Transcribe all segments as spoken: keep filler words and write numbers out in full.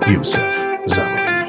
یوسف زمانی.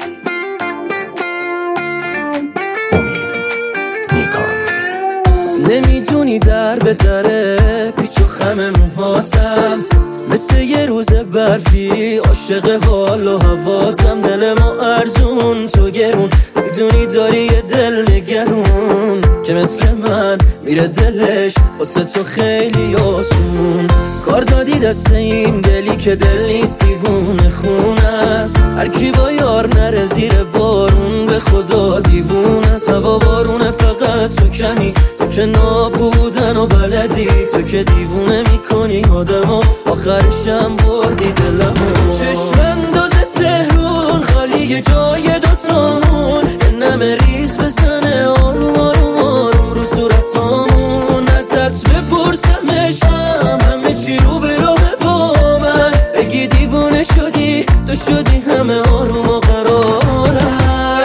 امید نیکان. نمیدونی در به دره پیچ و خم موهاتم، مثل یه روز برفی عاشق حال و هواتم. دل ما ارزون تو گرون، میدونی داری یه دل نگرون که مثل من میره دلش واسه تو خیلی آسون. کار دادی دست این دلی که دل نیست دیوونه خون است. هر کی با یار نره زیر بارون به خدا دیوونه است. هوا بارونه فقط تو کمی، تو که نابودن و بلدی، تو که دیوونه میکنی آدمو، آخرشم بردی دلمو. چشم انداز تهرون خالی جای دوتامون، یه نمه ریز بزنه آروم آروم آروم رو صورتامون. ازت بپرسمشم همه چی رو به راه با من، بگی دیوونه شدی تو شدی همه آروم و قرارم.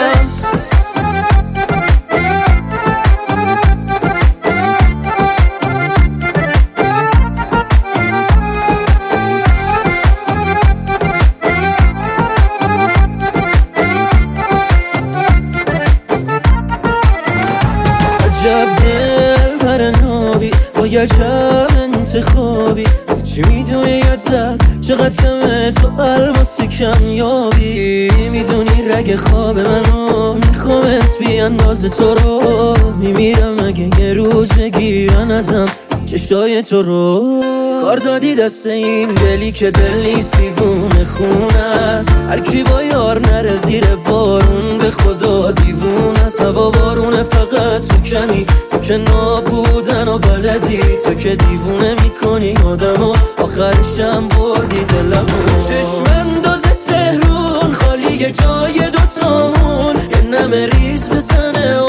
عجب دل پرنابی با یه عجب انتخابی، چی میدونی ازت چقدر کمه تو الماس کمیابی. میدونی رگ خواب منو میخوامت بی انداز تو رو، میمیرم اگه یه روز بگیرن ازم چشای تو رو. کار دادی دست این دلی که دل نیست دیوونه خون است. هر کی با یار نره زیر بارون به خدا دیوونه است. هوا بارونه فقط تو کمی، تو که نابودن و بلدی، تو که دیوونه میکنی آدمو، آخرشم بردی دلمو. چشم انداز تهرون خالی جای دوتامون، یه نمه ریز بزنه